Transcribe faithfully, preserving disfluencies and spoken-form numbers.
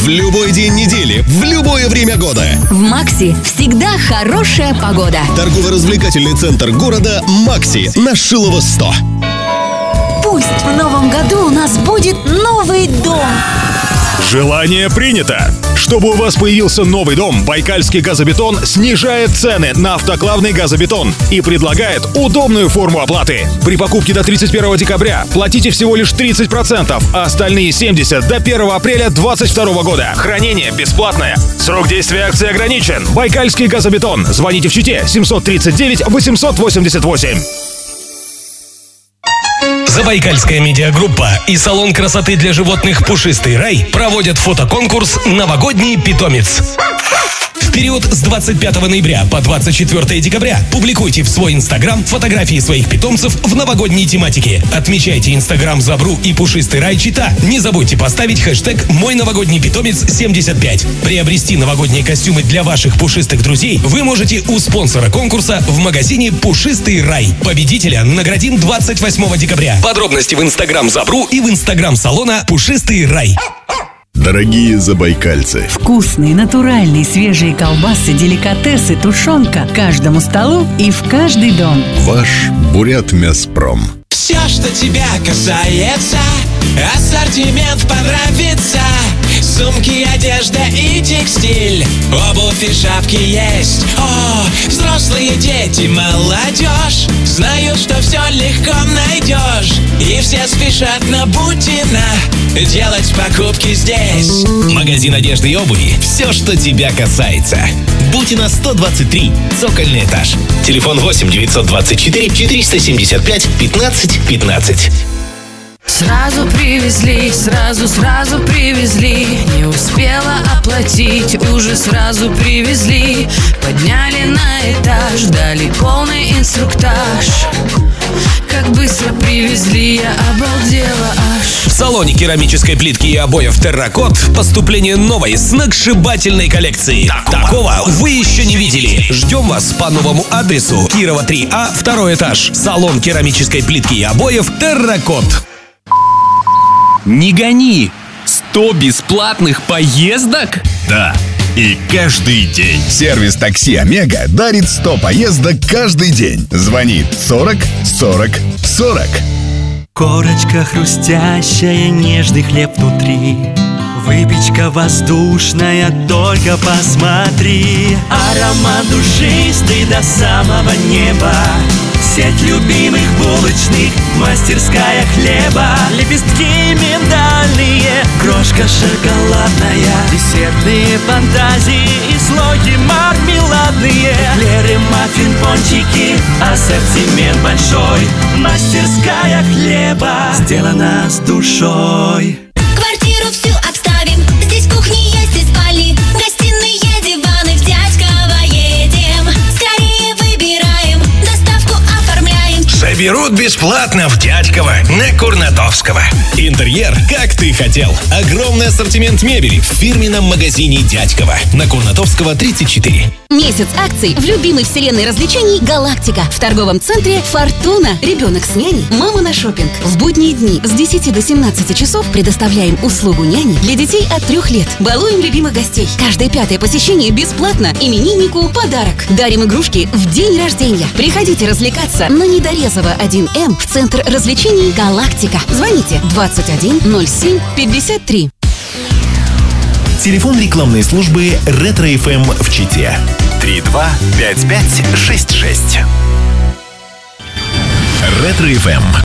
любой день недели, в любое время года. В Макси всегда хорошая погода. Торгово-развлекательный центр города «Макси» на Шилова сто. Пусть в новом году у нас будет новый дом. Желание принято! Чтобы у вас появился новый дом, Байкальский газобетон снижает цены на автоклавный газобетон и предлагает удобную форму оплаты. При покупке до тридцать первого декабря платите всего лишь тридцать процентов, а остальные семьдесят процентов до первого апреля две тысячи двадцать второго года. Хранение бесплатное. Срок действия акции ограничен. Байкальский газобетон. Звоните в Чите семьсот тридцать девять восемьсот восемьдесят восемь. Забайкальская медиагруппа и салон красоты для животных «Пушистый рай» проводят фотоконкурс «Новогодний питомец». В период с двадцать пятого ноября по двадцать четвёртого декабря публикуйте в свой инстаграм фотографии своих питомцев в новогодней тематике. Отмечайте инстаграм Забру и Пушистый рай Чита. Не забудьте поставить хэштег «Мой новогодний питомец семьдесят пять». Приобрести новогодние костюмы для ваших пушистых друзей вы можете у спонсора конкурса в магазине «Пушистый рай». Победителя наградим двадцать восьмого декабря. Подробности в инстаграм Забру и в инстаграм салона «Пушистый рай». Дорогие забайкальцы, вкусные, натуральные, свежие колбасы, деликатесы, тушенка каждому столу и в каждый дом. Ваш Бурятмяспром. Все, что тебя касается, ассортимент понравится. Сумки, одежда и текстиль, обувь и шапки есть. О, взрослые, дети, молодежь знают, что все легко найдешь. И все спешат на Бутина делать покупки здесь. Магазин одежды и обуви. Все, что тебя касается. Бутина сто двадцать три, цокольный этаж. Телефон восемь девятьсот двадцать четыре четыреста семьдесят пять пятнадцать пятнадцать. Сразу привезли, сразу-сразу привезли. Не успела оплатить, уже сразу привезли. Подняли на этаж, дали полный инструктаж. Как быстро привезли, я обалдела аж. В салоне керамической плитки и обоев «Терракот» поступление новой сногсшибательной коллекции. Такого. Такого вы еще не видели. Ждем вас по новому адресу. Кирова три А, второй этаж. Салон керамической плитки и обоев «Терракот». Не гони! сто бесплатных поездок? Да, и каждый день. Сервис такси «Омега» дарит сто поездок каждый день. Звони сорок сорок сорок. Корочка хрустящая, нежный хлеб внутри. Выпечка воздушная, только посмотри. Аромат душистый до самого неба. Сеть любимых булочных, мастерская хлеба. Лепестки миндальные, крошка шоколадная. Десертные фантазии и слои мармеладные. Эклеры, маффин, пончики, ассортимент большой. Мастерская хлеба, сделана с душой. Квартиру всю обставим, здесь кухни есть и спальни, гостиные, диваны, в Дядьково едем. Скорее выбираем, доставку оформляем. Соберут бесплатно в Дядьково на Курнатовского. Интерьер, как ты хотел. Огромный ассортимент мебели в фирменном магазине Дядьково на Курнатовского тридцать четыре. Месяц акций в любимой вселенной развлечений «Галактика». В торговом центре «Фортуна». Ребенок с няней, мама на шопинг. В будние дни с десяти до семнадцати часов предоставляем услугу няни для детей от трех лет. Балуем любимых гостей. Каждое пятое посещение бесплатно. Имениннику подарок. Дарим игрушки в день рождения. Приходите развлекаться на Недорезова один М в центр развлечений «Галактика». Звоните двадцать один ноль семь пятьдесят три. Телефон рекламной службы «Ретро эф эм» в Чите. три два пять пять шесть шесть. «Ретро эф эм».